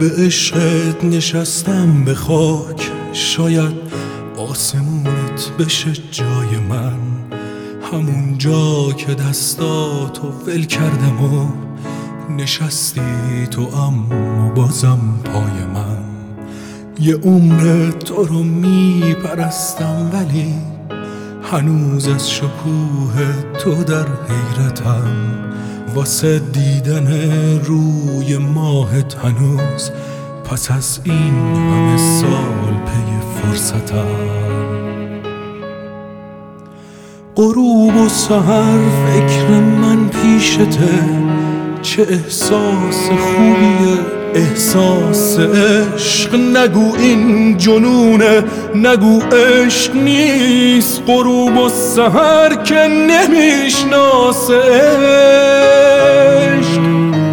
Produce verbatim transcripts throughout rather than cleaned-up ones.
به عشقت نشستم به خاک، شاید آسمونت بشه جای من، همون جا که دستاتو ول کردم و نشستی تو اما بازم پای من. یه عمر تو رو میپرستم ولی هنوز از شکوه تو در حیرتم، واسه دیدن روی ماهت هنوز پس از این همه سال پی فرصتم. غروب و سحر فکر من پیشته، چه احساس خوبیه احساس عشق. نگو این جنونه، نگو عشق نیست، غروب و سحر که نمیشناسه عشق.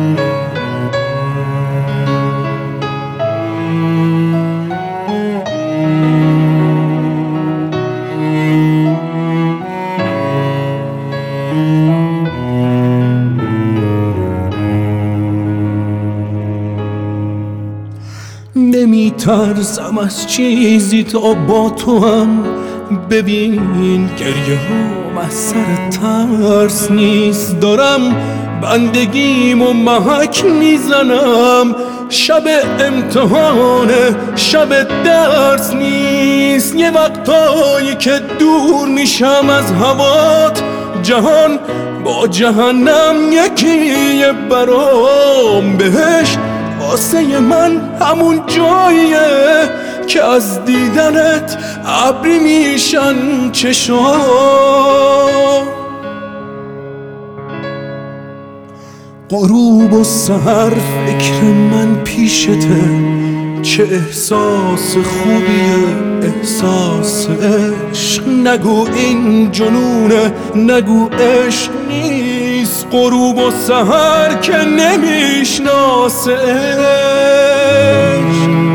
نمی ترسم از چیزی تا با تو هم، ببین گریه هم از سر ترس نیست. دارم بندگیم و محک میزنم، شب امتحانه شب درس نیست. یه وقتایی که دور میشم از هوات، جهان با جهنم یکیه برام. بهشت واسه من همون جاییه که از دیدنت ابری میشن چشام. غروب و سحر فکر من پیشته، چه احساس خوبیه احساس عشق. نگو این جنونه، نگو عشق نیست، غروب و سحر که نمیشناسه عشق.